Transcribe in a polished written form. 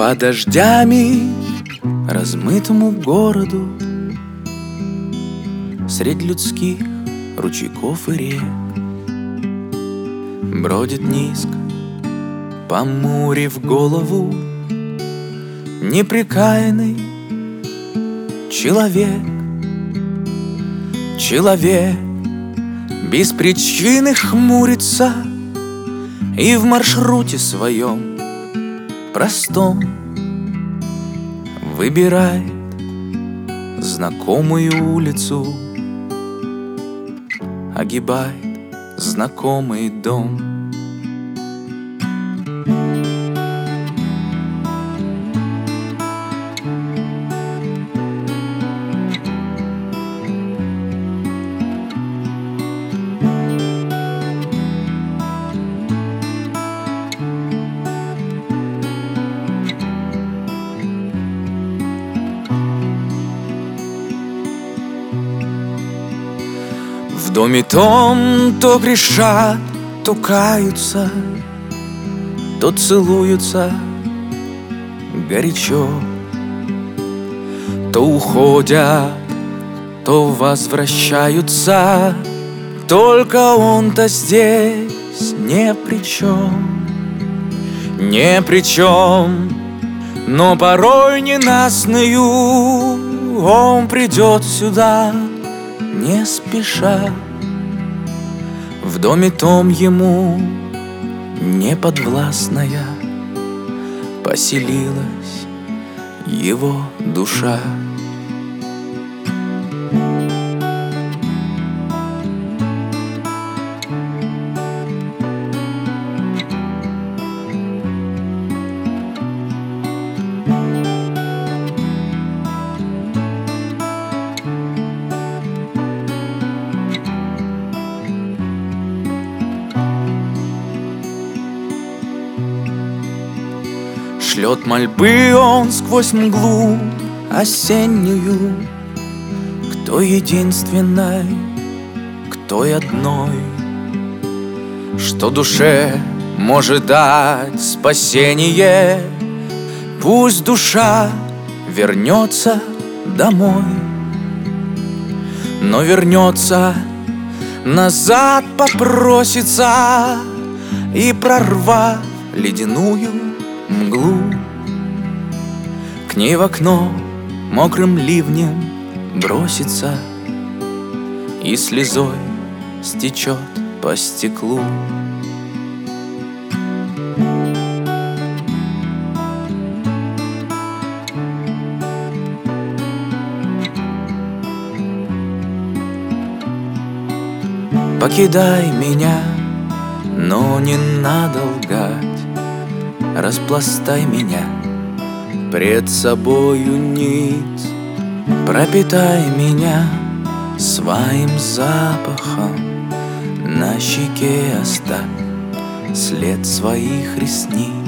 Под дождями размытому городу, средь людских ручейков и рек, бродит низко, понурив голову, непрекаянный человек. Человек без причины хмурится и в маршруте своем простом выбирает знакомую улицу, огибает знакомый дом. В доме том то грешат, то каются, то целуются горячо, то уходят, то возвращаются. Только он-то здесь ни при чем, ни при чем. Но порой ненастную он придет сюда не спеша. В доме том ему неподвластная поселилась его душа. Шлет мольбы он сквозь мглу осеннюю к той единственной, к той одной, что душе может дать спасение. Пусть душа вернется домой, но вернется назад, попросится и, прорвав ледяную мглу, к ней в окно мокрым ливнем бросится и слезой стечет по стеклу. Покидай меня, но не надо лгать. Распластай меня пред собою ниц, пропитай меня своим запахом, на щеке оставь след своих ресниц.